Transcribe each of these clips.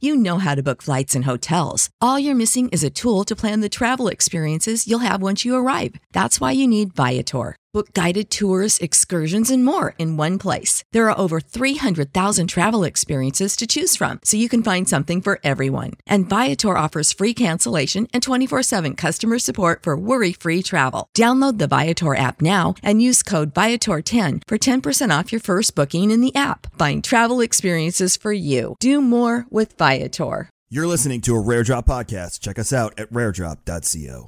You know how to book flights and hotels. All you're missing is a tool to plan the travel experiences you'll have once you arrive. That's why you need Viator. Book guided tours, excursions, and more in one place. There are over 300,000 travel experiences to choose from, so you can find something for everyone. And Viator offers free cancellation and 24/7 customer support for worry-free travel. Download the Viator app now and use code Viator10 for 10% off your first booking in the app. Find travel experiences for you. Do more with Viator. You're listening to a Rare Drop podcast. Check us out at raredrop.co.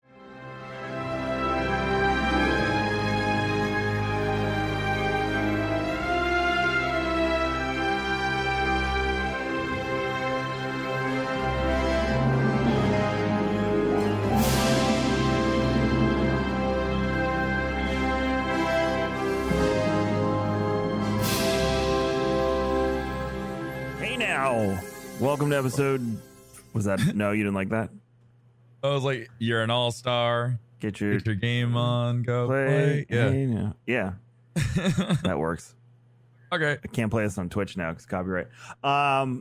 Welcome to episode. Was that no? You didn't like that? I was like, "You're an all-star. Get your game on. Go play." Yeah, yeah. That works. Okay. I can't play this on Twitch now because copyright. Welcome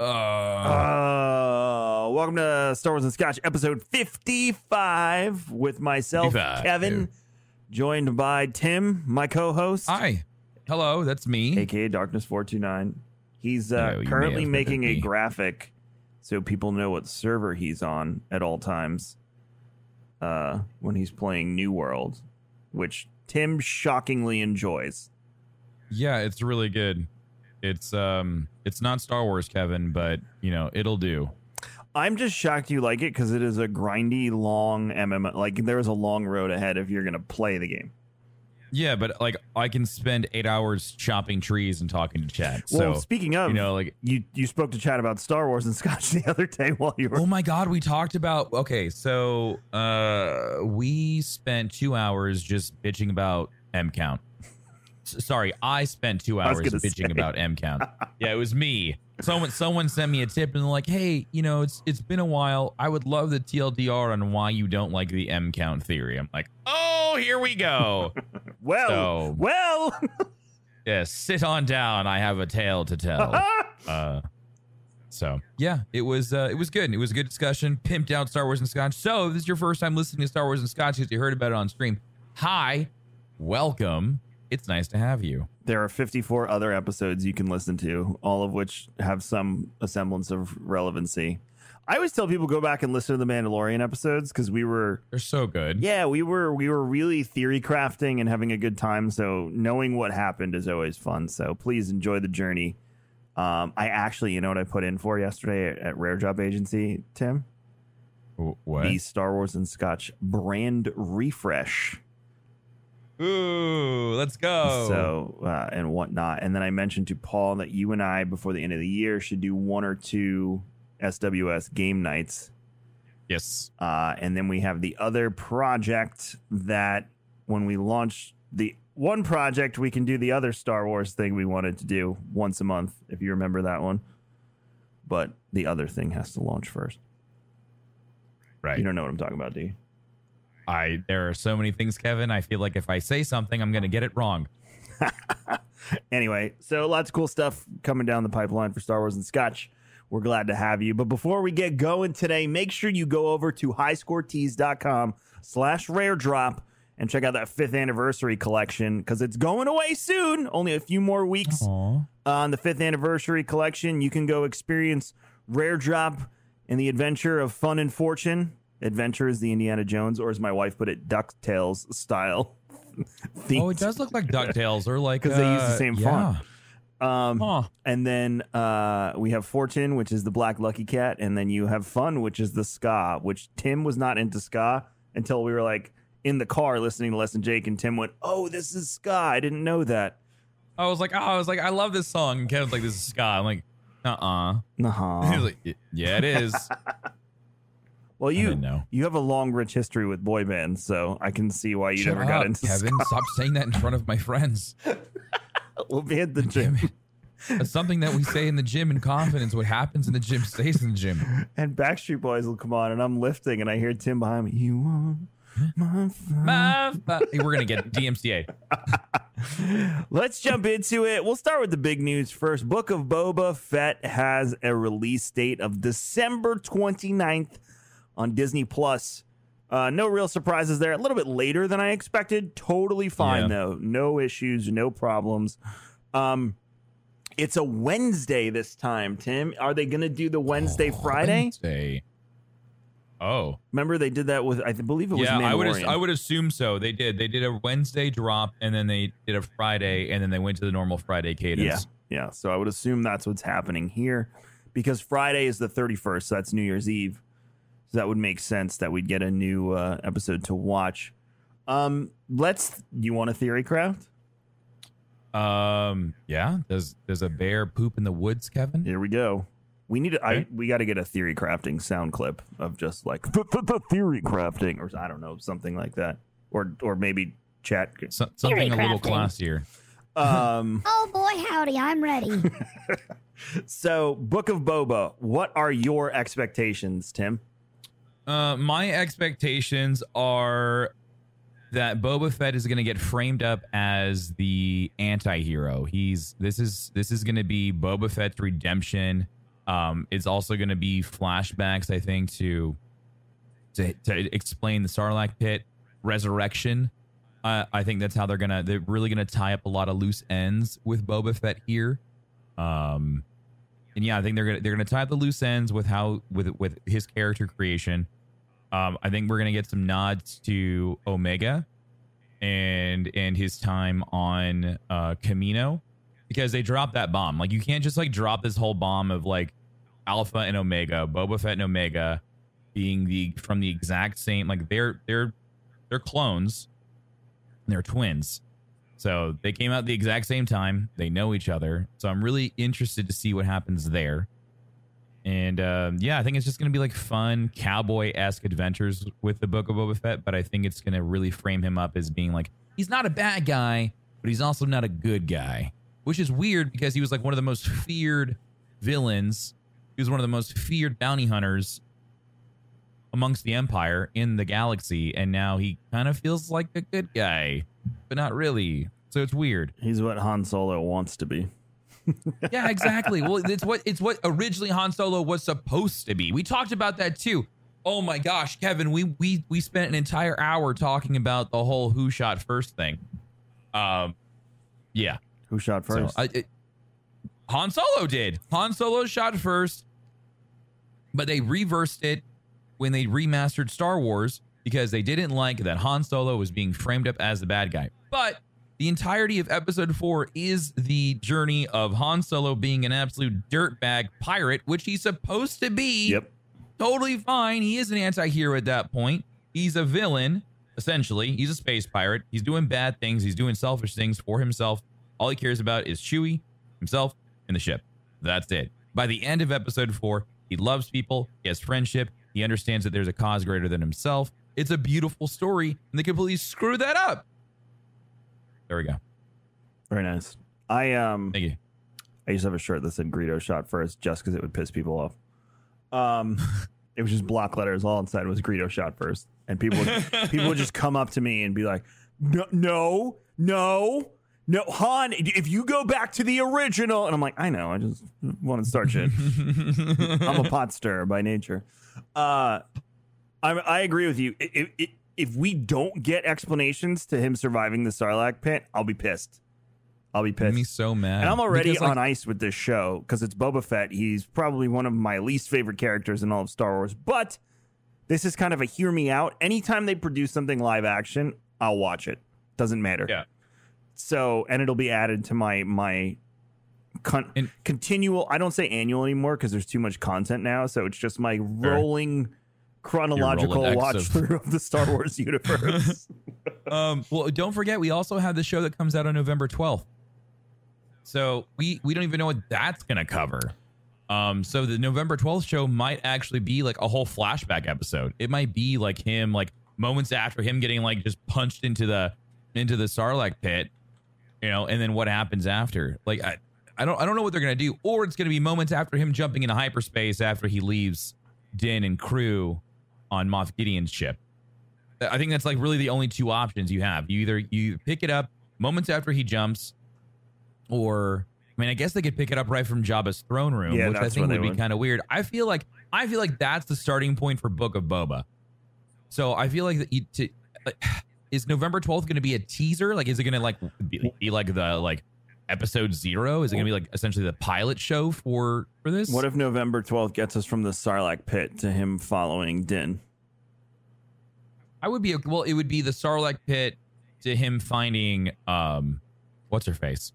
to Star Wars and Scotch, episode 55, with myself, 55, Kevin, joined by Tim, my co-host. Hi. Hello, that's me. AKA Darkness429. He's You may currently have making a me. graphic so people know what server he's on at all times when he's playing New World, which Tim shockingly enjoys. Yeah, it's really good. It's not Star Wars, Kevin, but you know it'll do. I'm just shocked you like it because it is a grindy, long MMO. Like there's a long road ahead if you're gonna play the game. Yeah, but like I can spend 8 hours chopping trees and talking to chat. Well, So speaking of, you know, like you spoke to chat about Star Wars and Scotch the other day while you were. oh my God, we talked about. Okay, so we spent 2 hours just bitching about M count. Sorry, I spent 2 hours bitching about M count. Yeah, it was me. Someone sent me a tip and they're like, hey, you know, it's been a while. I would love the TLDR on why you don't like the M count theory. I'm like, oh, here we go. well. Yeah, sit on down. I have a tale to tell. So yeah, it was good. It was a good discussion. Pimped out Star Wars and Scotch. So if this is your first time listening to Star Wars and Scotch because you heard about it on stream. Hi, welcome. It's nice to have you. There are 54 other episodes you can listen to, all of which have some semblance of relevancy. I always tell people go back and listen to the Mandalorian episodes because they're so good. Yeah, we were really theory crafting and having a good time. So knowing what happened is always fun. So please enjoy the journey. I actually, you know what I put in for yesterday at Rare Drop Agency, Tim? What? The Star Wars and Scotch brand refresh. Ooh, let's go. So, and whatnot. And then I mentioned to Paul that you and I, before the end of the year, should do 1 or 2 SWS game nights. Yes. And then we have the other project that when we launch the one project, we can do the other Star Wars thing we wanted to do once a month, if you remember that one. But the other thing has to launch first. Right. You don't know what I'm talking about, do you? There are so many things, Kevin. I feel like if I say something, I'm going to get it wrong. Anyway, so lots of cool stuff coming down the pipeline for Star Wars and Scotch. We're glad to have you. But before we get going today, make sure you go over to highscoretees.com/raredrop and check out that 5th anniversary collection because it's going away soon. Only a few more weeks. Aww. On the 5th anniversary collection. You can go experience Rare Drop in the adventure of fun and fortune. Adventure is the Indiana Jones, or as my wife put it, DuckTales style. Oh, it does look like DuckTales, or like because they use the same font. Huh. And then we have Fortune, which is the Black Lucky Cat, and then you have Fun, which is the ska, which Tim was not into ska until we were like in the car listening to Les and Jake, and Tim went, "Oh, this is ska. I didn't know that." I was like, I love this song. And Kevin's like, this is ska. I'm like, Uh-huh. He was like, yeah, it is. Well, I didn't know. you have a long, rich history with boy bands, so I can see why you Shut never up, got into Kevin. ska. Stop saying that in front of my friends. We'll be at the gym. That's something that we say in the gym in confidence. What happens in the gym stays in the gym. And Backstreet Boys will come on, and I'm lifting, and I hear Tim behind me. You want my fire? Hey, we're gonna get DMCA. Let's jump into it. We'll start with the big news first. Book of Boba Fett has a release date of December 29th on Disney Plus. No real surprises there. A little bit later than I expected. Totally fine, though. No issues, no problems. It's a Wednesday this time, Tim. Are they going to do the Friday? Wednesday. Oh, remember they did that with, I believe it was Mandalorian. I would assume so. They did a Wednesday drop, and then they did a Friday, and then they went to the normal Friday cadence. Yeah. So I would assume that's what's happening here, because Friday is the 31st. So that's New Year's Eve. So that would make sense that we'd get a new episode to watch. You want a theory craft? Yeah. Does a bear poop in the woods, Kevin? Here we go. We need to, we got to get a theory crafting sound clip of just like the theory crafting, or I don't know, something like that, or maybe chat something a little classier. Oh boy, howdy, I'm ready. So, Book of Boba, what are your expectations, Tim? My expectations are that Boba Fett is going to get framed up as the anti-hero. This is going to be Boba Fett's redemption. It's also going to be flashbacks, I think, to explain the Sarlacc pit resurrection. I think that's how they're really gonna tie up a lot of loose ends with Boba Fett here. And yeah, I think they're gonna tie up the loose ends with with his character creation. I think we're gonna get some nods to Omega and his time on Kamino, because they dropped that bomb. Like, you can't just like drop this whole bomb of like Alpha and Omega, Boba Fett and Omega being from the exact same, like they're clones, they're twins. So they came out at the exact same time. They know each other. So I'm really interested to see what happens there. And yeah, I think it's just going to be like fun cowboy-esque adventures with the Book of Boba Fett, but I think it's going to really frame him up as being like, he's not a bad guy, but he's also not a good guy, which is weird because he was like one of the most feared villains. He was one of the most feared bounty hunters amongst the Empire in the galaxy, and now he kind of feels like a good guy, but not really. So it's weird. He's what Han Solo wants to be. Yeah, exactly. Well, it's what originally Han Solo was supposed to be. We talked about that too. Oh my gosh, Kevin, we spent an entire hour talking about the whole who shot first thing. Yeah. Who shot first? So, Han Solo did. Han Solo shot first, but they reversed it when they remastered Star Wars because they didn't like that Han Solo was being framed up as the bad guy. But the entirety of Episode 4 is the journey of Han Solo being an absolute dirtbag pirate, which he's supposed to be. Yep. Totally fine. He is an anti-hero at that point. He's a villain, essentially. He's a space pirate. He's doing bad things. He's doing selfish things for himself. All he cares about is Chewie, himself, and the ship. That's it. By the end of Episode 4, he loves people. He has friendship. He understands that there's a cause greater than himself. It's a beautiful story, and they completely screw that up. There we go. Very nice. Thank you. I used to have a shirt that said Greedo shot first just because it would piss people off. It was just block letters. All inside was Greedo shot first. And people would just come up to me and be like, no, Han, if you go back to the original. And I'm like, I know, I just want to start shit. I'm a pot stirrer by nature. I agree with you. If we don't get explanations to him surviving the Sarlacc pit, I'll be pissed. Me so mad. And I'm already on ice with this show because it's Boba Fett. He's probably one of my least favorite characters in all of Star Wars. But this is kind of a hear me out. Anytime they produce something live action, I'll watch it. Doesn't matter. Yeah. So, and it'll be added to my continual, I don't say annual anymore because there's too much content now. So it's just my rolling chronological watch through of the Star Wars universe. Well, don't forget, we also have the show that comes out on November 12th. So we don't even know what that's going to cover. So the November 12th show might actually be like a whole flashback episode. It might be like him, like moments after him getting like just punched into the Sarlacc pit, you know, and then what happens after. Like I don't know what they're going to do, or it's going to be moments after him jumping into hyperspace after he leaves Din and crew on Moff Gideon's ship. I think that's like really the only two options you have. You pick it up moments after he jumps, or I mean, I guess they could pick it up right from Jabba's throne room, which I think would be kind of weird. I feel like that's the starting point for Book of Boba. So I feel like is November 12th going to be a teaser? Like, is it going to like be like the like episode 0? Is it going to be like essentially the pilot show for this? What if November 12th gets us from the Sarlacc pit to him following Din? It would be the Sarlacc pit to him finding what's her face?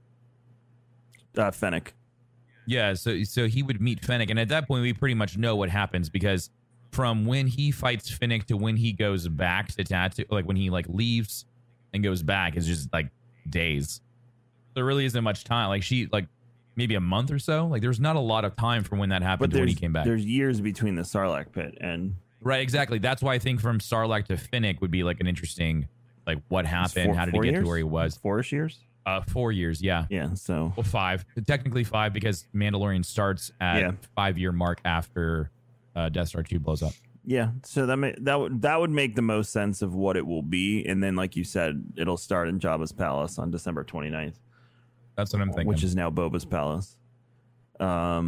Fennec. Yeah, so he would meet Fennec, and at that point we pretty much know what happens, because from when he fights Fennec to when he goes back to Tatooine, like when he like leaves and goes back, is just like days. There really isn't much time. Like maybe a month or so. Like there's not a lot of time from when that happened to when he came back. There's years between the Sarlacc pit and right, exactly. That's why I think from Sarlacc to Fennec would be like an interesting, like what happened, how did he get to where he was? 4-ish years. 4 years, yeah. Yeah, so... Well, 5. Technically 5, because Mandalorian starts at 5-year mark after Death Star 2 blows up. Yeah, so that would make the most sense of what it will be. And then, like you said, it'll start in Jabba's palace on December 29th. That's what I'm thinking. Which is now Boba's palace. How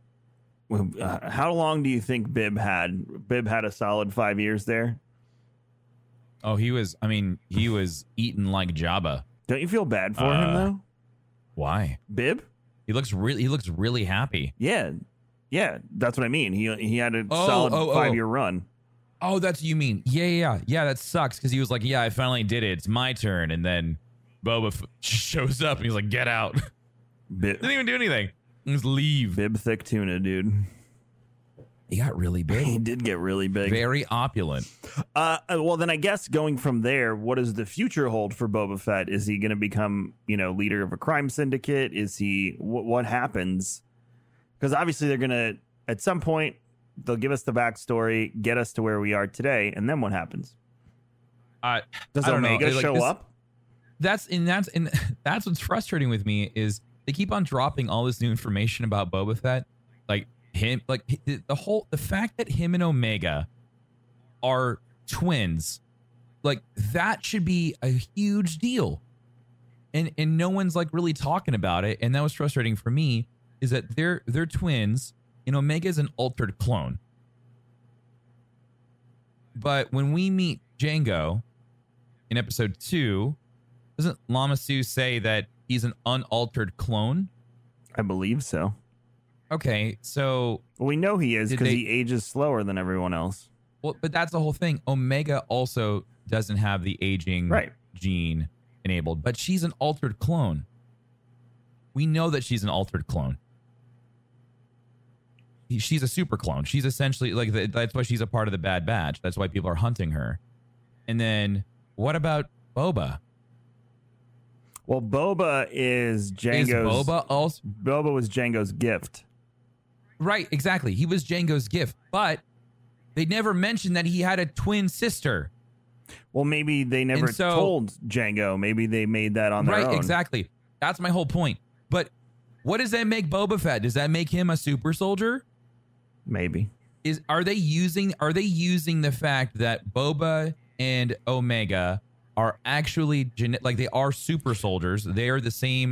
long do you think Bib had? Bib had a solid 5 years there? Oh, he was eaten like Jabba. Don't you feel bad for him though? Why? Bib? He looks really happy. Yeah, that's what I mean. He had a solid 5-year run. Oh, that's what you mean. Yeah. That sucks, because he was like, yeah, I finally did it. It's my turn, and then Boba shows up and he's like, get out. Bib didn't even do anything. Just leave. Bib thick tuna, dude. He got really big. He did get really big. Very opulent. Well, then I guess going from there, what does the future hold for Boba Fett? Is he going to become, leader of a crime syndicate? Is he... What happens? Because obviously they're going to... At some point, they'll give us the backstory, get us to where we are today, and then what happens? Does Omega show up? That's what's frustrating with me, is they keep on dropping all this new information about Boba Fett. Like... him, like the fact that him and Omega are twins, like that should be a huge deal, and no one's like really talking about it. And that was frustrating for me, is that they're twins and Omega's an altered clone. But when we meet Jango in episode 2, doesn't Lama Su say that he's an unaltered clone? I believe so. Okay, so... we know he is, because he ages slower than everyone else. Well, but that's the whole thing. Omega also doesn't have the aging gene enabled, but she's an altered clone. We know that she's an altered clone. She's a super clone. She's essentially... that's why she's a part of the Bad Batch. That's why people are hunting her. And then, what about Boba? Well, Boba is Jango's... Boba was Jango's gift. Right, exactly. He was Jango's gift, but they never mentioned that he had a twin sister. Well, maybe they never told Jango. Maybe they made that on their own. Right, exactly. That's my whole point. But what does that make Boba Fett? Does that make him a super soldier? Maybe. Are they using the fact that Boba and Omega are actually they are super soldiers? They are the same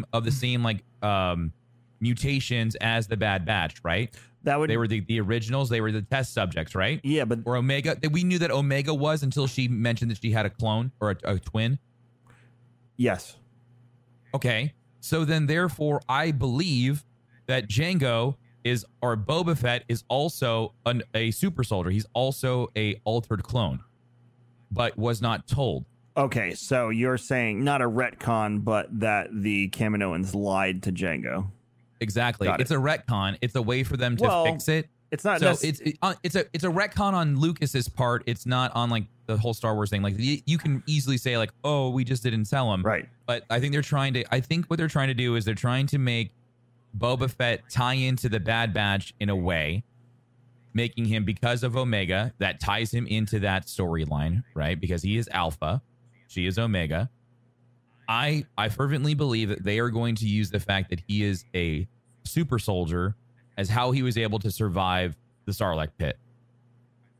mutations as the Bad Batch, right? They were the originals. They were the test subjects, right? Yeah, but or Omega. We knew that Omega was until she mentioned that she had a clone or a twin. Yes. Okay, so then therefore, I believe that Jango or Boba Fett is also a super soldier. He's also a altered clone, but was not told. Okay, so you're saying not a retcon, but that the Kaminoans lied to Jango. Exactly. It's a retcon. It's a way for them to fix it. It's not. So it's a retcon on Lucas's part. It's not on like the whole Star Wars thing. Like you can easily say like, oh, we just didn't tell him. Right. But I think what they're trying to do is they're trying to make Boba Fett tie into the Bad Batch in a way, making him, because of Omega, that ties him into that storyline, right? Because he is Alpha, she is Omega. I fervently believe that they are going to use the fact that he is a super soldier as how he was able to survive the Sarlacc pit.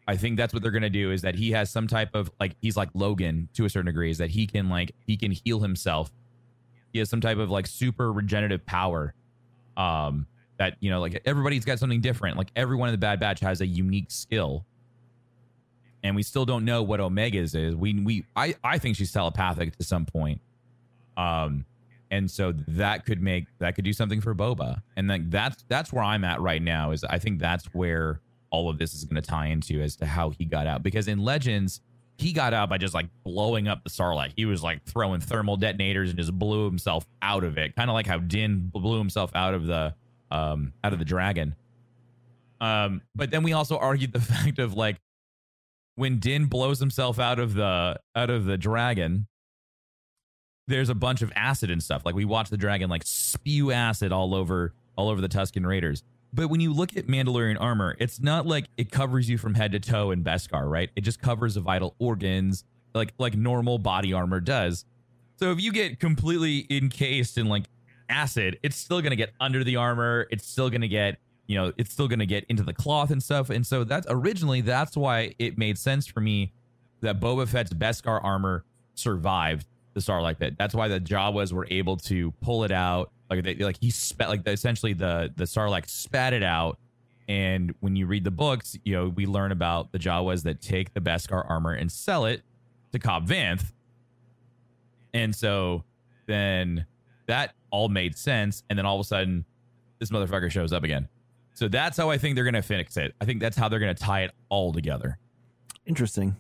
I think that's what they're gonna do, is that he has some type of like, he's like Logan to a certain degree, is that he can heal himself. He has some type of like super regenerative power. That, you know, like everybody's got something different. Like everyone in the Bad Batch has a unique skill. And we still don't know what Omega's is. I think she's telepathic to some point. And so that could do something for Boba. And then that's where I'm at right now, is I think that's where all of this is going to tie into, as to how he got out. Because in Legends, he got out by just like blowing up the Sarlacc. He was like throwing thermal detonators and just blew himself out of it. Kind of like how Din blew himself out of the dragon. But then we also argued the fact of like, when Din blows himself out of the dragon, there's a bunch of acid and stuff. Like we watch the dragon like spew acid all over the Tusken Raiders. But when you look at Mandalorian armor, it's not like it covers you from head to toe in Beskar, right? It just covers the vital organs like normal body armor does. So if you get completely encased in like acid, it's still going to get under the armor. It's still going to get, you know, it's still going to get into the cloth and stuff. And so that's why it made sense for me that Boba Fett's Beskar armor survived the Sarlacc pit. That's why the Jawas were able to pull it out. Essentially the Sarlacc spat it out. And when you read the books, you know, we learn about the Jawas that take the Beskar armor and sell it to Cobb Vanth. And so then that all made sense. And then all of a sudden, this motherfucker shows up again. So that's how I think they're going to fix it. I think that's how they're going to tie it all together. Interesting.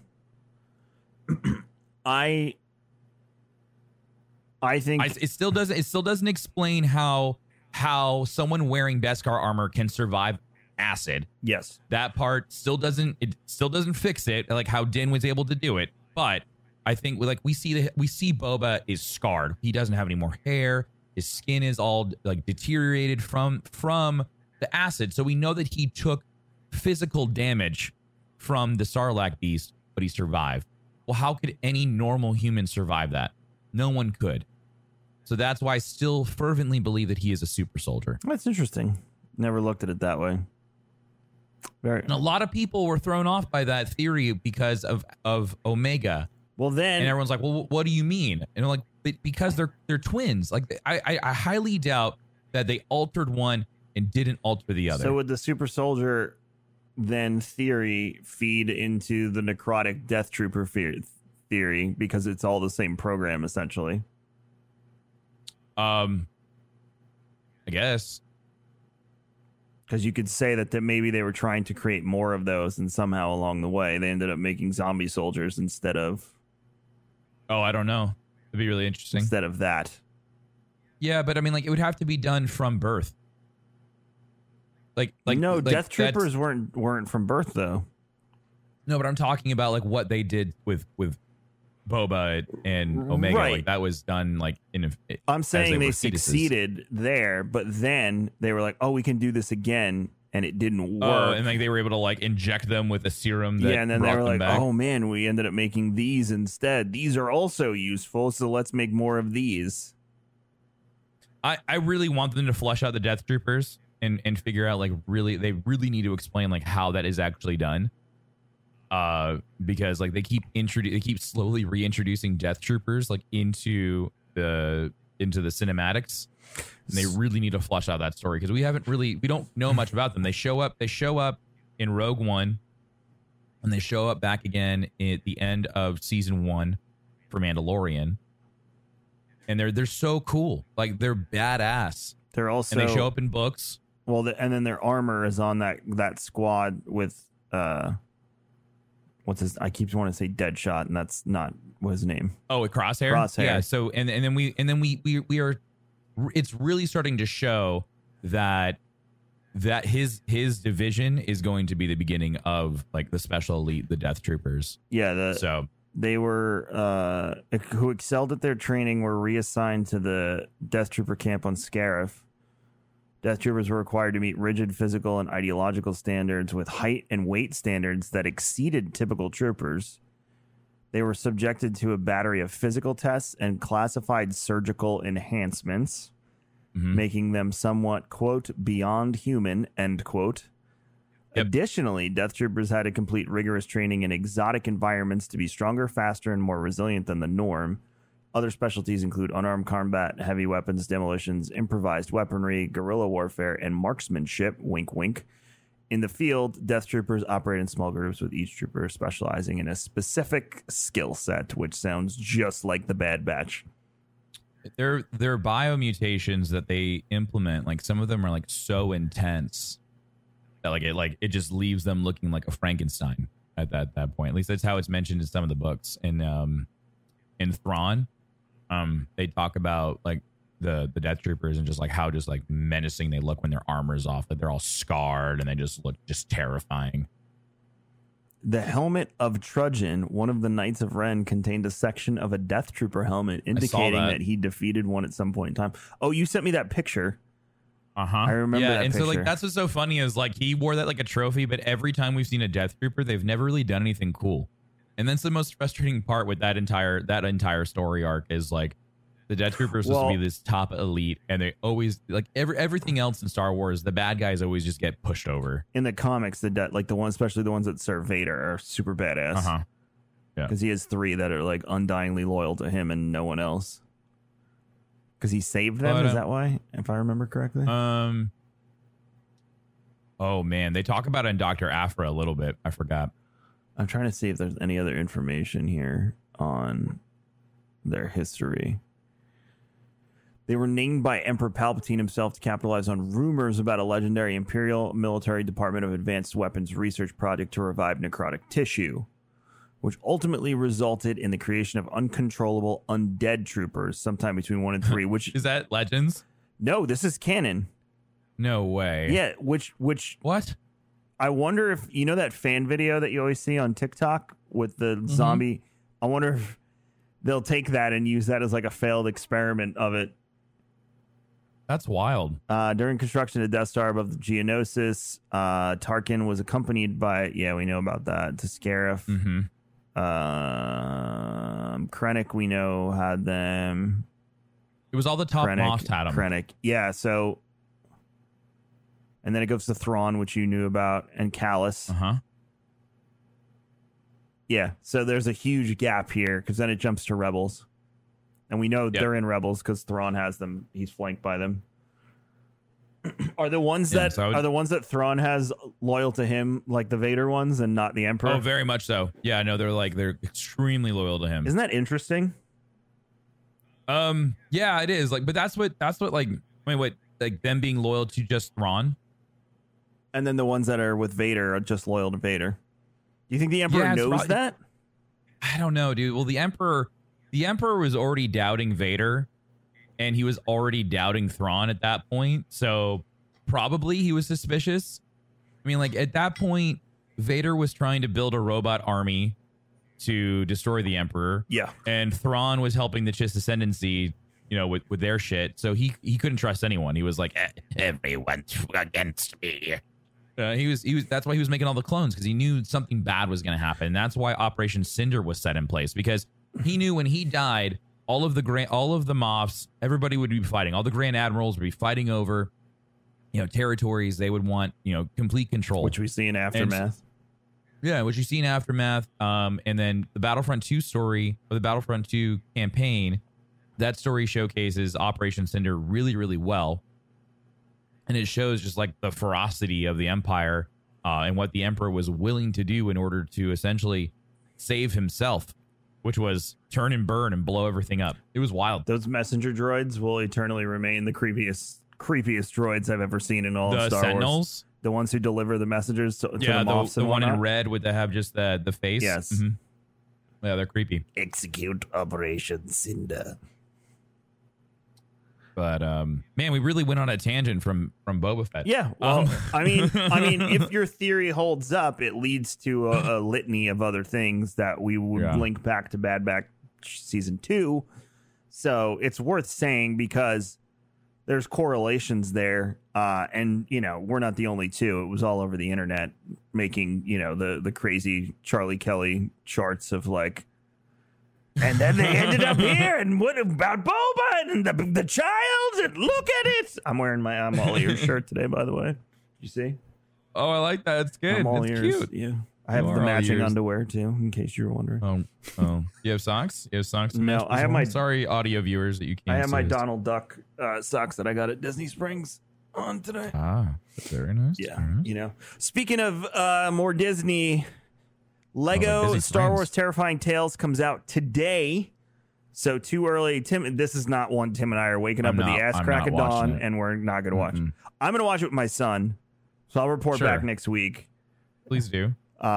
I think it still doesn't explain how someone wearing Beskar armor can survive acid. Yes. That part still doesn't fix it, like how Din was able to do it. But I think we see Boba is scarred. He doesn't have any more hair. His skin is all like deteriorated from the acid. So we know that he took physical damage from the Sarlacc beast, but he survived. Well, how could any normal human survive that? No one could. So that's why I still fervently believe that he is a super soldier. That's interesting. Never looked at it that way. And a lot of people were thrown off by that theory because of Omega. Well, then, and everyone's like, "Well, what do you mean?" And they're like, "Because they're twins." Like, I highly doubt that they altered one and didn't alter the other. So would the super soldier then theory feed into the necrotic Death Trooper theory, because it's all the same program essentially? I guess. Because you could say that maybe they were trying to create more of those, and somehow along the way they ended up making zombie soldiers instead of. Oh, I don't know. It'd be really interesting. Instead of that. Yeah, but I mean, like, it would have to be done from birth. Like no, Death Troopers weren't from birth though. No, but I'm talking about like what they did with Boba and Omega. Right. Like that was done like I'm saying they succeeded there, but then they were like, "Oh, we can do this again," and it didn't work. Oh, and like they were able to like inject them with a serum. That and then they were like, back. "Oh man, we ended up making these instead. These are also useful, so let's make more of these." I really want them to flesh out the Death Troopers and figure out like they really need to explain like how that is actually done. Because like they keep slowly reintroducing Death Troopers like into the cinematics, and they really need to flesh out that story, because we don't know much about them. They show up in Rogue One, and they show up back again at the end of season 1 for Mandalorian, and they're so cool. Like they're badass. They're also, and they show up in books. Well, and then their armor is on that squad with what's his? I keep wanting to say Deadshot, and that's not what his name. Oh, with Crosshair. Crosshair. Yeah. So and then we are. It's really starting to show that his division is going to be the beginning of like the Special Elite, the Death Troopers. Yeah. So they were who excelled at their training were reassigned to the Death Trooper camp on Scarif. Death Troopers were required to meet rigid physical and ideological standards with height and weight standards that exceeded typical troopers. They were subjected to a battery of physical tests and classified surgical enhancements, making them somewhat, quote, beyond human, end quote. Additionally, Death Troopers had to complete rigorous training in exotic environments to be stronger, faster, and more resilient than the norm. Other specialties include unarmed combat, heavy weapons, demolitions, improvised weaponry, guerrilla warfare, and marksmanship. Wink, wink. In the field, Death Troopers operate in small groups with each trooper specializing in a specific skill set, which sounds just like the Bad Batch. They're biomutations that they implement. Like some of them are like so intense that it just leaves them looking like a Frankenstein at that point. At least that's how it's mentioned in some of the books. In Thrawn, they talk about like the Death Troopers and just like how just like menacing they look when their armor's off, that they're all scarred and they just look just terrifying. The helmet of Trudgeon, one of the Knights of Ren, contained a section of a Death Trooper helmet indicating that he defeated one at some point in time. Oh, you sent me that picture. I remember that picture. So like that's what's so funny is like he wore that like a trophy, but every time we've seen a Death Trooper, they've never really done anything cool. And that's the most frustrating part with that entire story arc is like the Death Troopers are supposed to be this top elite, and they always like everything else in Star Wars, the bad guys always just get pushed over. In the comics, especially the ones that serve Vader, are super badass. Yeah, because he has 3 that are like undyingly loyal to him and no one else. Because he saved them, is that why? If I remember correctly. Oh man, they talk about it in Dr. Aphra a little bit. I forgot. I'm trying to see if there's any other information here on their history. They were named by Emperor Palpatine himself to capitalize on rumors about a legendary Imperial Military Department of Advanced Weapons research project to revive necrotic tissue, which ultimately resulted in the creation of uncontrollable undead troopers sometime between 1 and 3. Which is that Legends? No, this is canon. No way. Yeah, which what? I wonder if you know that fan video that you always see on TikTok with the zombie. I wonder if they'll take that and use that as like a failed experiment of it. That's wild. During construction of Death Star above the Geonosis, Tarkin was accompanied by, we know about that, to Scarif. Krennic, we know, had them. It was all the top Moffs had them. Krennic, yeah, so... And then it goes to Thrawn, which you knew about, and Callus. Yeah, so there's a huge gap here, because then it jumps to Rebels. And we know they're in Rebels because Thrawn has them. He's flanked by them. Are the ones that Thrawn has loyal to him, like the Vader ones, and not the Emperor? Oh, very much so. Yeah, no, they're extremely loyal to him. Isn't that interesting? Yeah, it is. Like, but that's what like them being loyal to just Thrawn. And then the ones that are with Vader are just loyal to Vader. Do you think the Emperor knows that? I don't know, dude. Well, the Emperor was already doubting Vader, and he was already doubting Thrawn at that point. So probably he was suspicious. I mean, like at that point, Vader was trying to build a robot army to destroy the Emperor. Yeah. And Thrawn was helping the Chiss Ascendancy, with their shit. So he couldn't trust anyone. He was like, everyone's against me. He was. That's why he was making all the clones, because he knew something bad was going to happen. And that's why Operation Cinder was set in place, because he knew when he died, all of the Moffs, everybody would be fighting. All the Grand Admirals would be fighting over, territories. They would want, complete control, which we see in Aftermath. Which you see in Aftermath. And then the Battlefront 2 story, or the Battlefront 2 campaign, that story showcases Operation Cinder really, really well. And it shows just like the ferocity of the Empire and what the Emperor was willing to do in order to essentially save himself, which was turn and burn and blow everything up. It was wild. Those messenger droids will eternally remain the creepiest droids I've ever seen in all of Star Sentinels? Wars. The ones who deliver the messages to the Moffs. The one in red with have just the face. Yes. Yeah, they're creepy. Execute Operation Cinder. But man, we really went on a tangent from Boba Fett. Yeah, well, I mean, if your theory holds up, it leads to a litany of other things that we would link back to Bad Batch season 2. So it's worth saying because there's correlations there, and we're not the only two. It was all over the internet making the crazy Charlie Kelly charts of like. And then they ended up here, and what about Boba and the child? And look at it! I'm wearing my I'm all ears shirt today, by the way. You see? I like that. It's good. I'm all it's ears. cute. Yeah. I have the matching underwear too, in case you were wondering. Oh. You have socks? You have socks? No, I have my. Sorry, audio viewers, that you can't. I have see my us. Donald Duck socks that I got at Disney Springs on today. Very nice. Yeah, you know. Speaking of more Disney, Lego Disney Star Springs. Wars Terrifying Tales comes out today. So too early. Tim, this is not one Tim and I are waking up with the ass crack of dawn, and we're not going to watch. I'm going to watch it with my son, so I'll report back next week. Please do.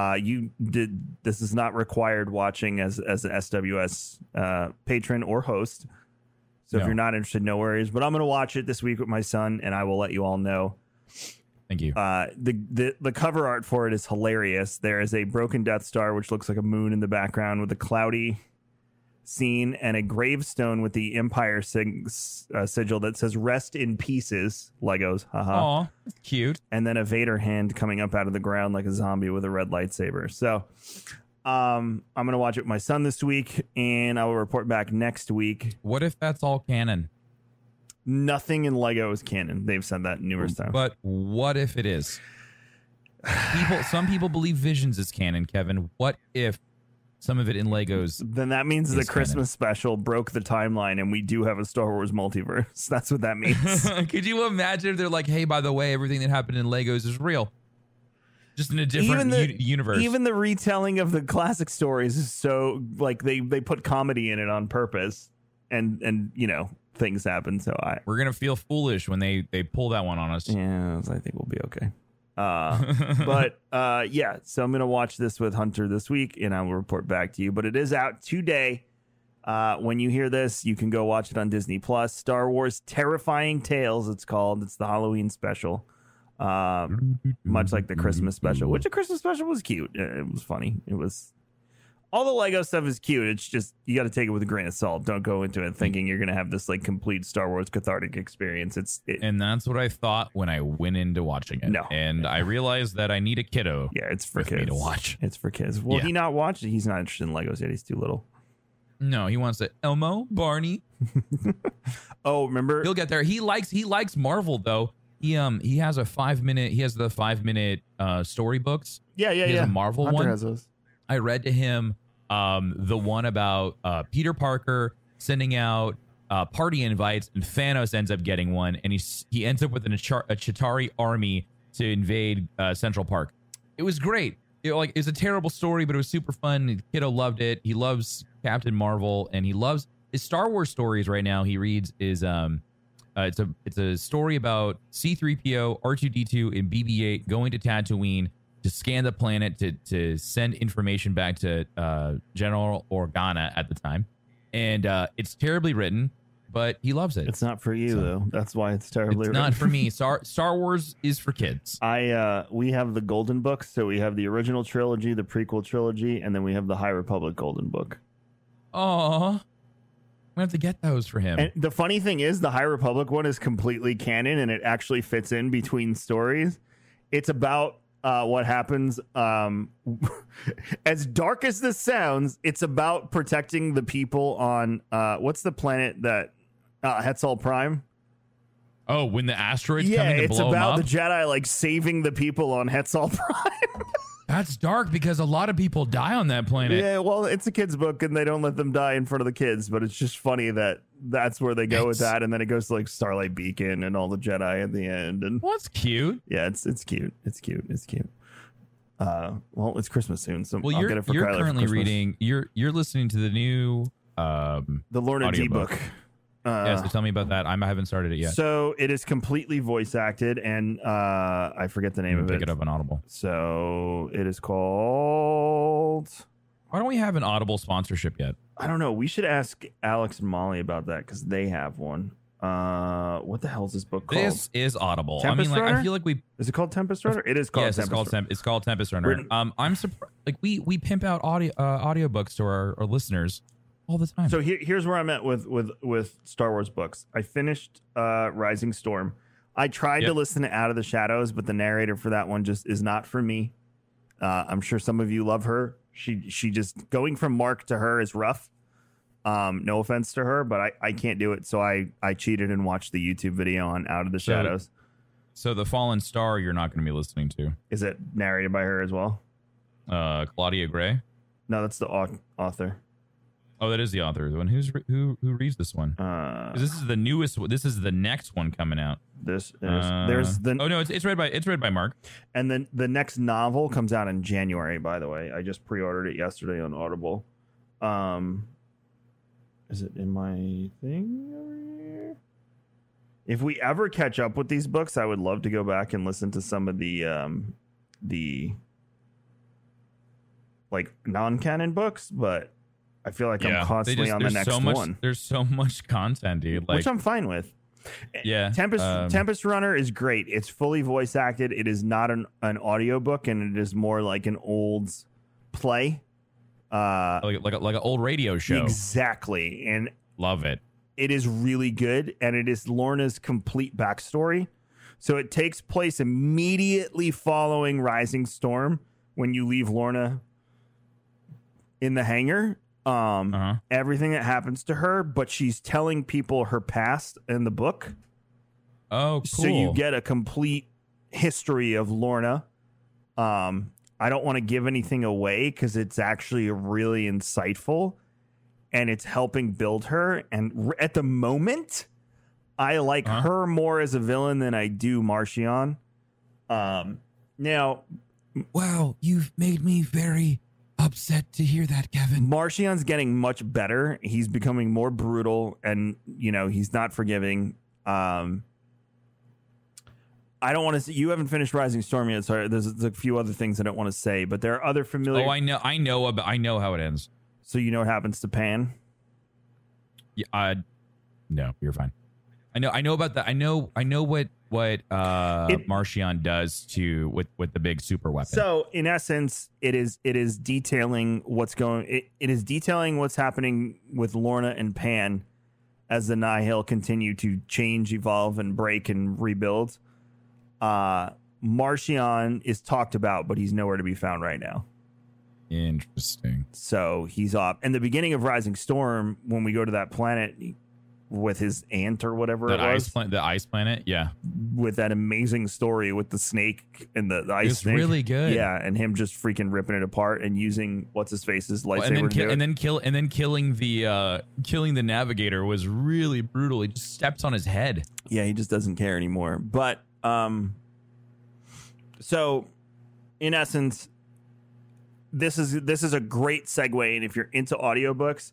This is not required watching as an SWS patron or host. So if you're not interested, no worries. But I'm going to watch it this week with my son, and I will let you all know. Thank you. The cover art for it is hilarious. There is a broken Death Star, which looks like a moon in the background with a cloudy scene, and a gravestone with the Empire sigil that says "Rest in Pieces." Legos, haha. Aw, cute. And then a Vader hand coming up out of the ground like a zombie with a red lightsaber. So, I'm gonna watch it with my son this week, and I will report back next week. What if that's all canon? Nothing in Lego is canon. They've said that numerous times. But what if it is? Some people believe Visions is canon, Kevin. What if some of it in Legos? Then that means the Christmas canon. special broke the timeline, and we do have a Star Wars multiverse. That's what that means. Could you imagine if they're like, hey, by the way, everything that happened in Legos is real? Just in a different universe. Even the retelling of the classic stories is so, like, they put comedy in it on purpose, and you know, things happen. So we're gonna feel foolish when they pull that one on us. Yeah, I think we'll be okay. But yeah, so I'm gonna watch this with Hunter this week, and I will report back to you. But it is out today. When you hear this, you can go watch it on Disney Plus. Star Wars Terrifying Tales, it's called. It's the Halloween special, much like the Christmas special, which the Christmas special was cute. It was funny. It was. All the Lego stuff is cute. It's just, you got to take it with a grain of salt. Don't go into it thinking you're going to have this like complete Star Wars cathartic experience. And that's what I thought when I went into watching it. No. And I realized that I need a kiddo. Yeah, it's for with kids me to watch. It's for kids. Will he not watch? He's not interested in Legos yet. He's too little. No, he wants to Elmo, Barney. Oh, remember? He'll get there. He likes Marvel though. He has the 5 minute storybooks. Yeah. He has a Marvel Hunter one. has those. I read to him the one about Peter Parker sending out party invites, and Thanos ends up getting one, and he ends up with a Chitauri army to invade Central Park. It was great. It's a terrible story, but it was super fun. The kiddo loved it. He loves Captain Marvel, and he loves his Star Wars stories right now. He reads it's a story about C-3PO, R2-D2, and BB-8 going to Tatooine to scan the planet to send information back to General Organa at the time. And it's terribly written, but he loves it. It's not for you, though. That's why it's terribly written. Not for me. Star Wars is for kids. We have the Golden Book, so we have the original trilogy, the prequel trilogy, and then we have the High Republic Golden Book. Aw. We have to get those for him. And the funny thing is, the High Republic one is completely canon, and it actually fits in between stories. It's about what happens. As dark as this sounds, it's about protecting the people on what's the planet that Hetzal Prime? Oh, when the asteroids coming to blow them up? Yeah, it's about the Jedi like saving the people on Hetzal Prime. That's dark because a lot of people die on that planet. Yeah, well, it's a kid's book, and they don't let them die in front of the kids. But it's just funny that that's where they go with that, and then it goes to like Starlight Beacon and all the Jedi at the end. And well, it's cute. Yeah, it's cute. It's cute. Well, it's Christmas soon, so I'll get it for you're Kyler currently for reading. You're listening to the new the Lorna D book. Yeah, so tell me about that. I haven't started it yet. So it is completely voice acted, and I forget the name of it. Pick it up on Audible. So it is called. Why don't we have an Audible sponsorship yet? I don't know. We should ask Alex and Molly about that because they have one. What the hell is this book called? This is Audible. Tempest Runner? I feel like Is it called Tempest Runner? It is called. Yes, it's called Tempest Runner. I'm surprised. Like we pimp out audiobooks to our listeners all the time. So here's where I'm at with Star Wars books. I finished Rising Storm. I tried to listen to Out of the Shadows, but the narrator for that one just is not for me. I'm sure some of you love her. She just going from Mark to her is rough. No offense to her, but I can't do it. So I cheated and watched the YouTube video on Out of the Shadows. So the Fallen Star, you're not going to be listening to. Is it narrated by her as well? Claudia Gray. No, that's the author. Oh, that is the author. The one who reads this one? 'Cause this is the newest. This is the next one coming out. This is there's the. Oh no, it's read by Mark. And then the next novel comes out in January. By the way, I just pre-ordered it yesterday on Audible. Is it in my thing over here? If we ever catch up with these books, I would love to go back and listen to some of the like non-canon books, but I feel like I'm constantly on the next one. There's so much content, dude. Like, which I'm fine with. Yeah. Tempest Runner is great. It's fully voice acted. It is not an audiobook, and it is more like an old play. Like an old radio show. Exactly. And love it. It is really good, and it is Lorna's complete backstory. So it takes place immediately following Rising Storm when you leave Lorna in the hangar. Everything that happens to her, but she's telling people her past in the book. Oh, cool. So you get a complete history of Lorna. I don't want to give anything away because it's actually really insightful and it's helping build her. And at the moment, I like her more as a villain than I do Marchion. Now, wow, you've made me very upset to hear that, Kevin. Marchion's getting much better. He's becoming more brutal, and he's not forgiving. I don't want to say, you haven't finished Rising Storm yet, so there's a few other things I don't want to say, but there are other familiar. Oh, I know how it ends. So you know what happens to Pan? Yeah, no, you're fine. I know about that. I know what Marchion does with the big super weapon. So in essence, it is detailing what's going. It is detailing what's happening with Lorna and Pan as the Nihil continue to change, evolve, and break and rebuild. Marchion is talked about, but he's nowhere to be found right now. Interesting. So he's off. And the beginning of Rising Storm, when we go to that planet with his aunt or whatever the ice planet, yeah, with that amazing story with the snake and the ice snake. It's really good. Yeah, and him just freaking ripping it apart and using what's his face's lightsaber. And then killing the navigator was really brutal. He just steps on his head. Yeah, he just doesn't care anymore. But so in essence, this is a great segue, and if you're into audiobooks,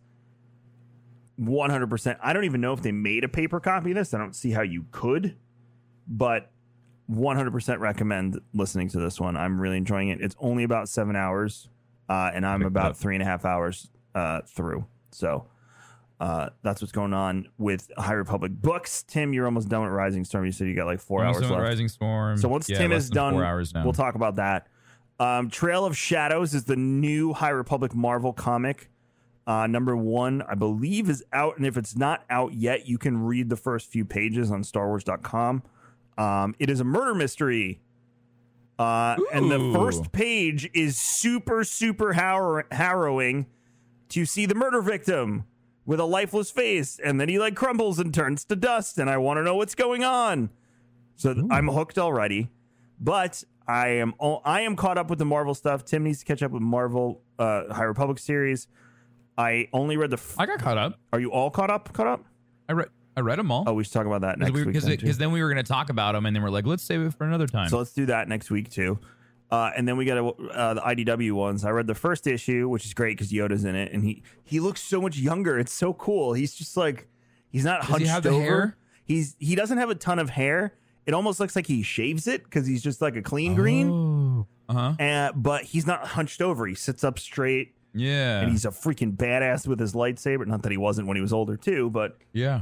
100%. I don't even know if they made a paper copy of this. I don't see how you could, but 100% recommend listening to this one. I'm really enjoying it. It's only about 7 hours, and I'm about 3.5 hours through. So that's what's going on with High Republic books. Tim, you're almost done with Rising Storm. You said you got like 4 hours left. Rising Storm. So once Tim is done, 4 hours now. We'll talk about that. Trail of Shadows is the new High Republic Marvel comic. Number 1, I believe, is out. And if it's not out yet, you can read the first few pages on StarWars.com. It is a murder mystery. And the first page is super, super harrowing to see the murder victim with a lifeless face. And then he like crumbles and turns to dust. And I want to know what's going on. So I'm hooked already. But I am caught up with the Marvel stuff. Tim needs to catch up with Marvel High Republic series. I only read I got caught up. Are you all caught up? I read them all. Oh, we should talk about that next week. Because then we were going to talk about them, and then we're like, let's save it for another time. So let's do that next week, too. And then we got the IDW ones. I read the first issue, which is great because Yoda's in it. And he looks so much younger. It's so cool. He's just like, he's not hunched over. Does he have the hair? He doesn't have a ton of hair. It almost looks like he shaves it because he's just like a clean green. But he's not hunched over. He sits up straight. Yeah. And he's a freaking badass with his lightsaber. Not that he wasn't when he was older, too, but yeah.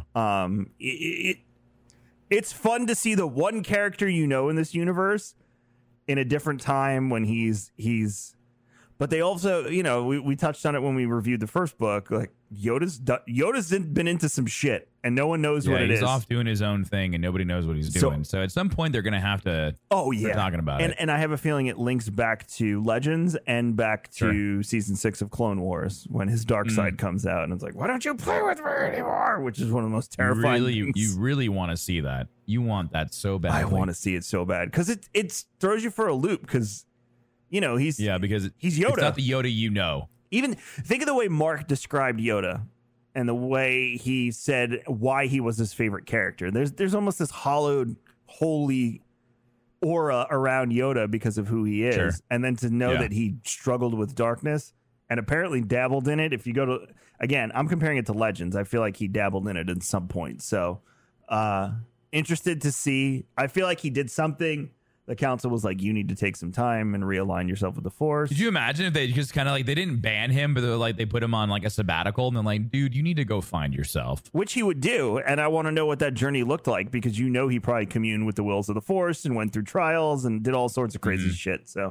It's fun to see the one character in this universe in a different time when he's But they also, you know, we touched on it when we reviewed the first book. Like Yoda's been into some shit, and no one knows what it is. He's off doing his own thing, and nobody knows what he's doing. So at some point, they're going to have to. Oh yeah, start talking about it. And I have a feeling it links back to Legends and back to season 6 of Clone Wars when his dark side comes out, and it's like, why don't you play with me anymore? Which is one of the most terrifying. You really want to see that. You want that so bad. I want to see it so bad because it throws you for a loop because. You know, because he's Yoda. It's not the Yoda you know. Even think of the way Mark described Yoda and the way he said why he was his favorite character. There's almost this hollowed, holy aura around Yoda because of who he is. Sure. And then to know that he struggled with darkness and apparently dabbled in it. If you go to, again, I'm comparing it to Legends. I feel like he dabbled in it at some point. So interested to see. I feel like he did something. The council was like, you need to take some time and realign yourself with the Force. Could you imagine if they just kind of like, they didn't ban him, but they were like, they put him on like a sabbatical and they're like, dude, you need to go find yourself. Which he would do. And I want to know what that journey looked like because you know he probably communed with the wills of the Force and went through trials and did all sorts of crazy shit. So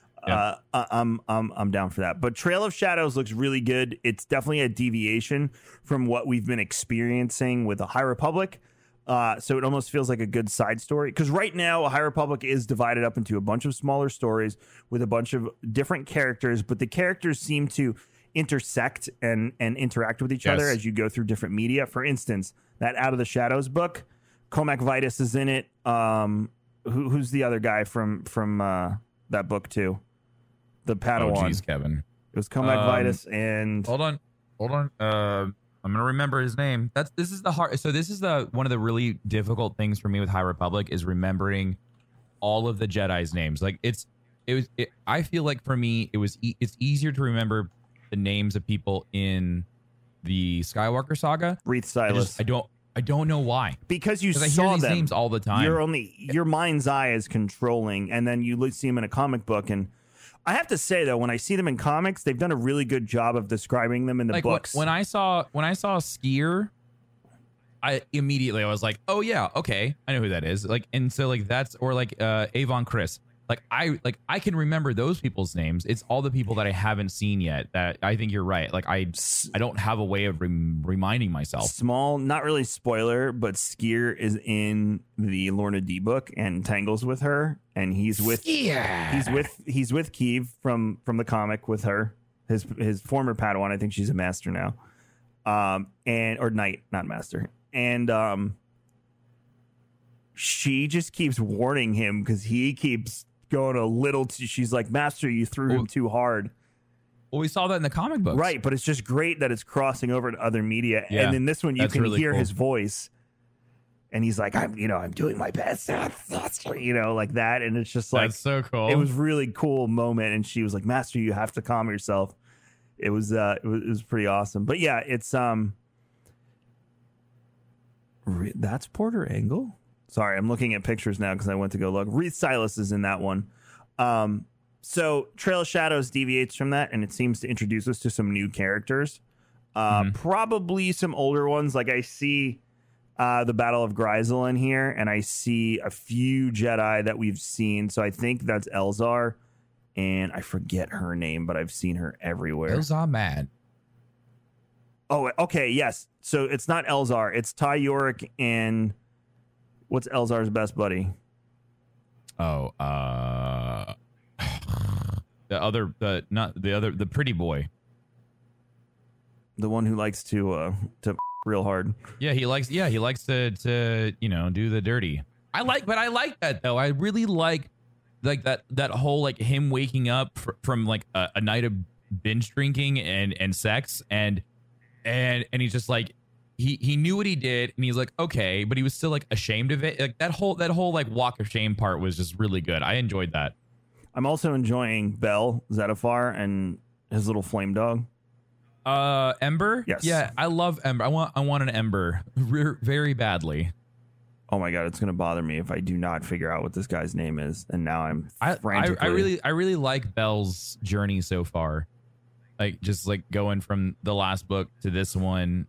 I'm down for that. But Trail of Shadows looks really good. It's definitely a deviation from what we've been experiencing with the High Republic. So it almost feels like a good side story because right now a High Republic is divided up into a bunch of smaller stories with a bunch of different characters, but the characters seem to intersect and interact with each other as you go through different media. For instance, that Out of the Shadows book, Comac Vitus is in it. Who's the other guy from that book too? The Padawan. Oh, geez, Kevin. It was Comac Vitus and hold on. I'm gonna remember his name. This is one of the really difficult things for me with High Republic is remembering all of the Jedi's names. Like I feel like for me it's easier to remember the names of people in the Skywalker saga. Reith Silas. I don't know why. Because you I saw hear these them names all the time. Your mind's eye is controlling, and then you see them in a comic book and. I have to say though, when I see them in comics, they've done a really good job of describing them in the books. When I saw Skier, I was like, oh yeah, okay, I know who that is. Like, and so like that's or like Avon Chris. I can remember those people's names. It's all the people that I haven't seen yet. That I think you're right. Like I don't have a way of reminding myself. Small, not really spoiler, but Skier is in the Lorna D book and tangles with her, and he's with Keeve from the comic with her, his former Padawan. I think she's a master now, or knight, not master, and she just keeps warning him because he keeps going a little she's like, master, you threw him too hard. Well, we saw that in the comic books, right? But it's just great that it's crossing over to other media. And in this one you can really hear his voice and he's like, I'm doing my best, like that. And it's just like, that's so cool. It was really cool moment. And she was like, master, you have to calm yourself. It was pretty awesome. But yeah, it's that's Porter Engle. Sorry, I'm looking at pictures now because I went to go look. Reith Silas is in that one. So Trail of Shadows deviates from that, and it seems to introduce us to some new characters. Probably some older ones. Like I see the Battle of Gryzel in here, and I see a few Jedi that we've seen. So I think that's Elzar, and I forget her name, but I've seen her everywhere. Elzar Mad. Oh, okay, yes. So it's not Elzar. It's Ty Yorick and... What's Elzar's best buddy? Oh, the pretty boy. The one who likes to real hard. Yeah, he likes to do the dirty. I like that though. I really like that whole like him waking up from like a night of binge drinking and sex and he's just like. He knew what he did and he's like, okay, but he was still like ashamed of it. Like that whole like walk of shame part was just really good. I enjoyed that. I'm also enjoying Bell Zettifar and his little flame dog. Ember? Yes. Yeah, I love Ember. I want an Ember very badly. Oh my god, it's gonna bother me if I do not figure out what this guy's name is. And now I'm frantically. I really like Bell's journey so far. Like just like going from the last book to this one.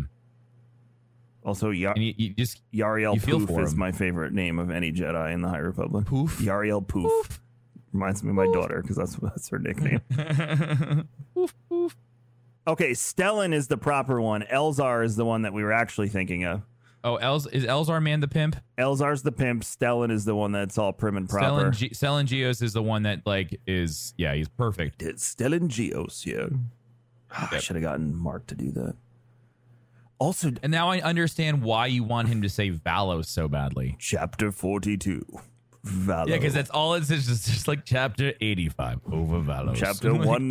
Also, Yariel Poof is my favorite name of any Jedi in the High Republic. Poof? Yariel Poof. Reminds me of my daughter because that's her nickname. Oof, oof. Okay, Stellan is the proper one. Elzar is the one that we were actually thinking of. Oh, is Elzar Man the pimp? Elzar's the pimp. Stellan is the one that's all prim and proper. Stellan Gios is the one that he's perfect. It's Stellan Gios, yeah. I should have gotten Mark to do that. Also, and now I understand why you want him to say Valos so badly. Chapter 42. Valos. Yeah, because that's all it's just like chapter 85 over Valos. Chapter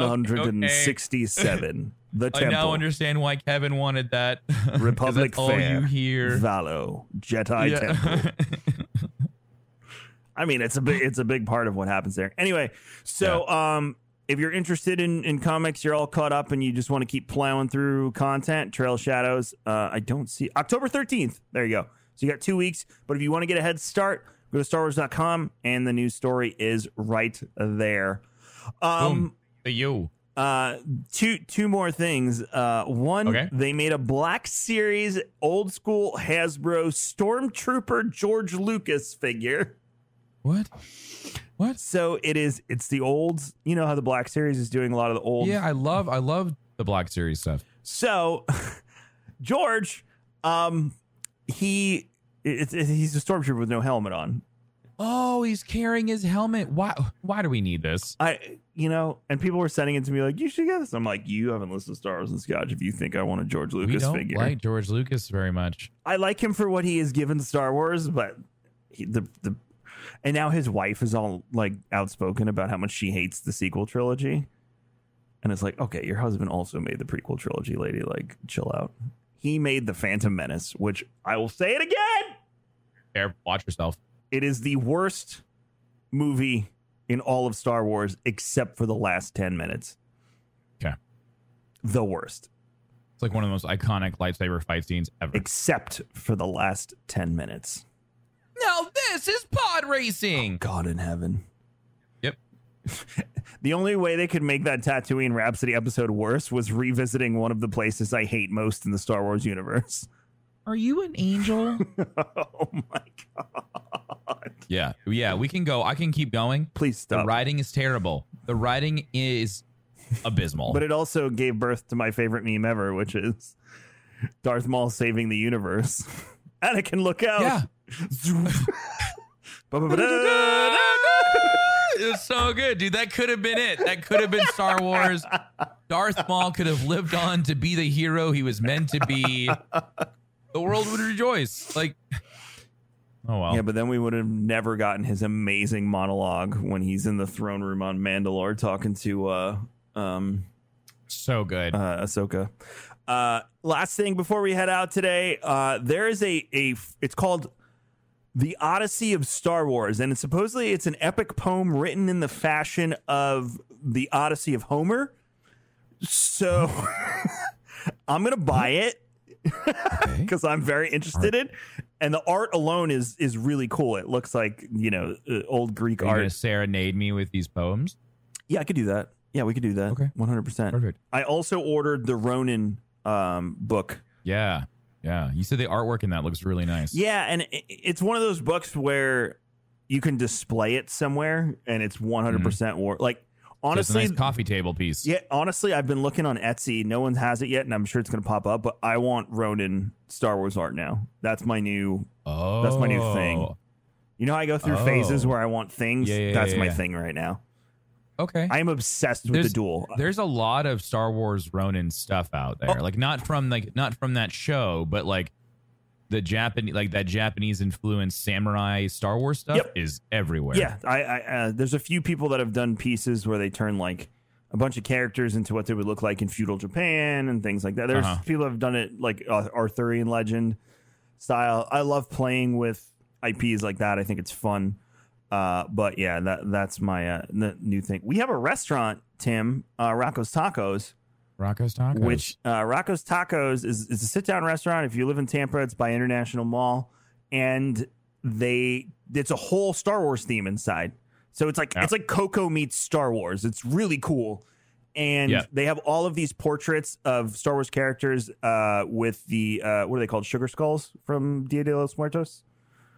167. The Temple. I now understand why Kevin wanted that. Republic that's Fair. All you hear. Valo. Jedi Temple. I mean, it's a big part of what happens there. Anyway, so if you're interested in comics, you're all caught up and you just want to keep plowing through content, Trail of Shadows. I don't see October 13th. There you go. So you got 2 weeks. But if you want to get a head start, go to StarWars.com and the news story is right there. You. Two more things. One, okay. They made a Black Series old school Hasbro Stormtrooper George Lucas figure. What? So it's the old, you know how the Black Series is doing a lot of the old. Yeah, I love the Black Series stuff. So George, he's a stormtrooper with no helmet on. Oh, he's carrying his helmet. Why do we need this? And people were sending it to me like, you should get this. I'm like, you haven't listened to Star Wars and Scotch if you think I want a George Lucas we don't figure. like George Lucas very much. I like him for what he has given Star Wars, but and now his wife is all like outspoken about how much she hates the sequel trilogy. And it's like, okay, your husband also made the prequel trilogy, lady. Like, chill out. He made The Phantom Menace, which I will say it again. Fair, watch yourself. It is the worst movie in all of Star Wars, except for the last 10 minutes. Okay. The worst. It's like one of the most iconic lightsaber fight scenes ever. Except for the last 10 minutes. Now this is pod racing. Oh, God in heaven. Yep. The only way they could make that Tatooine Rhapsody episode worse was revisiting one of the places I hate most in the Star Wars universe. Are you an angel? Oh, my God. Yeah, we can go. I can keep going. Please stop. The writing is terrible. The writing is abysmal. But it also gave birth to my favorite meme ever, which is Darth Maul saving the universe. Anakin, look out. Yeah. It's so good, dude. That could have been it. That could have been Star Wars. Darth Maul could have lived on to be the hero he was meant to be. The world would rejoice. Like, oh, well. Yeah, but then we would have never gotten his amazing monologue when he's in the throne room on Mandalore talking to so good. Ahsoka. Last thing before we head out today, there is it's called The Odyssey of Star Wars, and it's an epic poem written in the fashion of the Odyssey of Homer. So I'm gonna buy it because I'm very interested in. And the art alone is really cool. It looks like, old Greek art. Are you gonna serenade me with these poems? Yeah, I could do that. Yeah, we could do that. Okay. 100%. Perfect. I also ordered the Ronin book. Yeah. You said the artwork in that looks really nice. Yeah, and it's one of those books where you can display it somewhere and it's 100% worth. Like, honestly, it's a nice coffee table piece. Yeah, honestly, I've been looking on Etsy. No one has it yet, and I'm sure it's going to pop up. But I want Ronin Star Wars art now. That's my new. Oh, that's my new thing. You know how I go through phases where I want things. Yeah, that's my thing right now. Okay, I am obsessed with the duel. There's a lot of Star Wars Ronin stuff out there. Like not from that show, but like the Japanese, like that Japanese influenced samurai Star Wars stuff is everywhere. Yeah, I there's a few people that have done pieces where they turn like a bunch of characters into what they would look like in feudal Japan and things like that. There's people that have done it like Arthurian legend style. I love playing with IPs like that. I think it's fun. But yeah, that's my new thing. We have a restaurant, Tim, Rocco's Tacos. Rocco's Tacos. Which Rocco's Tacos is a sit-down restaurant. If you live in Tampa, it's by International Mall, and it's a whole Star Wars theme inside. So it's like Coco meets Star Wars. It's really cool, and they have all of these portraits of Star Wars characters with the what are they called? Sugar skulls from Dia de los Muertos.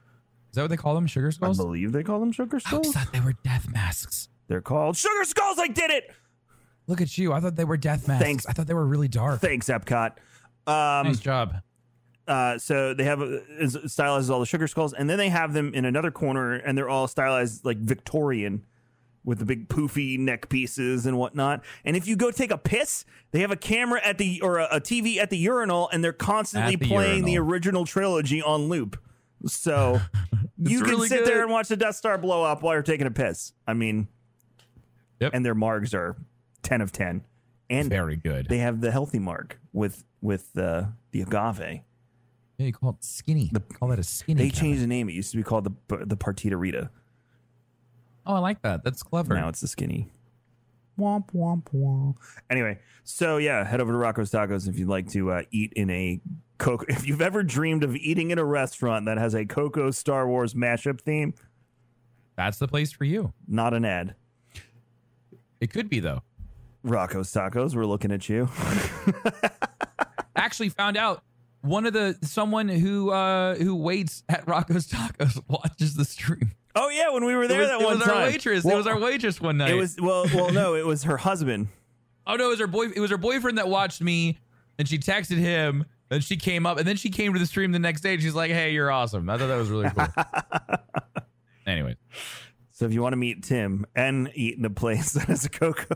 Is that what they call them? Sugar I skulls? believe they call them sugar I skulls. thought they were death masks. They're called sugar skulls. I did it. Look at you. I thought they were death masks. Thanks. I thought they were really dark. Thanks, Epcot. Nice job. So they have stylized as all the sugar skulls, and then they have them in another corner, and they're all stylized like Victorian, with the big poofy neck pieces and whatnot. And if you go take a piss, they have a camera at the or a TV at the urinal, and they're constantly playing the original trilogy on loop. So you can sit there and watch the Death Star blow up while you're taking a piss. I mean, and their margs are 10 of 10, and very good. They have the healthy mark with the agave. Yeah, you call it skinny. Call that a skinny. They changed the name. It used to be called the Partita Rita. Oh, I like that. That's clever. Now it's the skinny. Womp, womp, womp. Anyway, so yeah, head over to Rocco's Tacos if you'd like to eat in a Coco. If you've ever dreamed of eating in a restaurant that has a Coco Star Wars mashup theme, that's the place for you. Not an ad. It could be, though. Rocco's Tacos, we're looking at you. Actually found out someone who waits at Rocco's Tacos watches the stream. Oh yeah, when we were there that one time. Our waitress. Well, it was our waitress one night. It was no, it was her husband. Oh no, it was her boyfriend that watched me, and she texted him, and she came up, and then she came to the stream the next day, and she's like, "Hey, you're awesome." I thought that was really cool. Anyway, so if you want to meet Tim and eat in a place that has a Coco.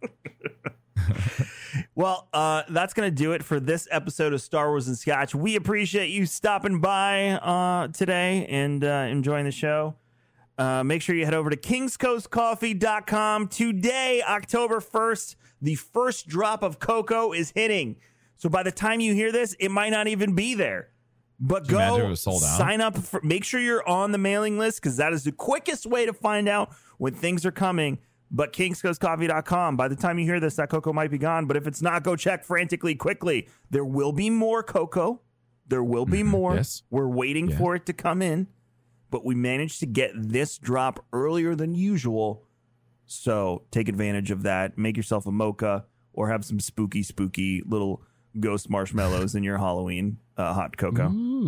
Well, that's going to do it for this episode of Star Wars and Scotch. We appreciate you stopping by today and enjoying the show. Make sure you head over to kingscoastcoffee.com. Today, October 1st, the first drop of cocoa is hitting. So by the time you hear this, it might not even be there. But go sign up. Make sure you're on the mailing list, because that is the quickest way to find out when things are coming. But kingscoastcoffee.com, by the time you hear this, that cocoa might be gone. But if it's not, go check frantically, quickly. There will be more cocoa. There will be more. Yes. We're waiting for it to come in. But we managed to get this drop earlier than usual. So take advantage of that. Make yourself a mocha or have some spooky little ghost marshmallows in your Halloween hot cocoa.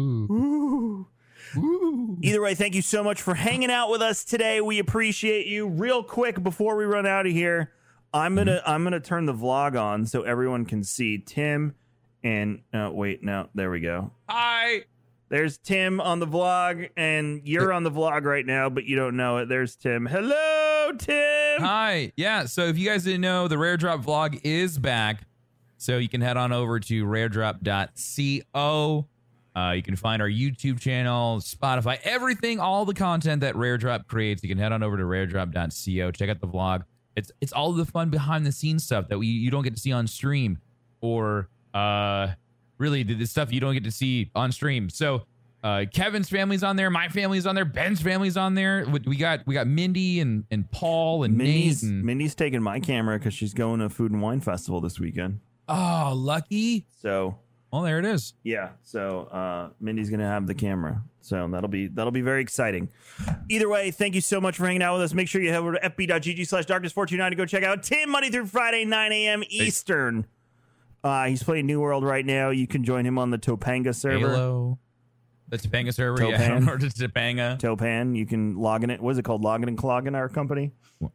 Ooh. Either way, thank you so much for hanging out with us today. We appreciate you. Real quick before we run out of here, I'm gonna turn the vlog on so everyone can see Tim and wait, no, there we go. Hi. There's Tim on the vlog, and you're on the vlog right now, but you don't know it. There's Tim. Hello, Tim. Hi. Yeah, so if you guys didn't know, the Rare Drop vlog is back. So you can head on over to raredrop.co. You can find our YouTube channel, Spotify, everything, all the content that Rare Drop creates. You can head on over to raredrop.co. Check out the vlog. It's all the fun behind the scenes stuff that you don't get to see on stream, or really the stuff you don't get to see on stream. So Kevin's family's on there, my family's on there, Ben's family's on there. We got Mindy and Paul and Nate. Mindy's taking my camera because she's going to Food and Wine Festival this weekend. Oh, lucky. So, well, there it is. Yeah. So Mindy's gonna have the camera. So that'll be very exciting. Either way, thank you so much for hanging out with us. Make sure you head over to fb.gg/darkness429 to go check out Tim Monday through Friday, 9 a.m. Eastern. He's playing New World right now. You can join him on the Topanga server. Halo. The Topanga server, Topan. yeah. Or just Topanga. Topan. You can log in it. What is it called? Logging and Clogging, our company?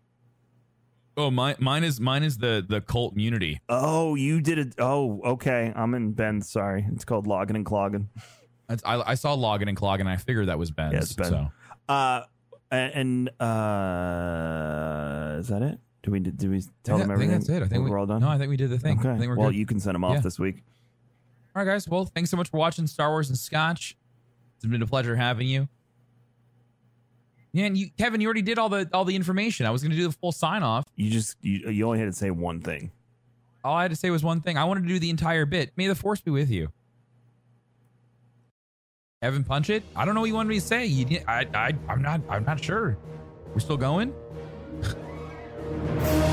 Oh, mine is the cult Unity. Oh, you did it. Oh, okay. I'm in Ben's. Sorry. It's called Logging and Clogging. I saw Logging and Clogging. I figured that was Ben's. Yeah, it's Ben. So. Is that it? Do we tell them everything? I think that's it. I think we're all done. No, I think we did the thing. Okay. I think we're well, good. you can send them off this week. All right, guys. Well, thanks so much for watching Star Wars and Scotch. It's been a pleasure having you. Yeah, and Kevin, you already did all the information. I was going to do the full sign off. You only had to say one thing. All I had to say was one thing. I wanted to do the entire bit. May the Force be with you. Kevin, punch it. I don't know what you wanted me to say. I'm not sure. We're still going.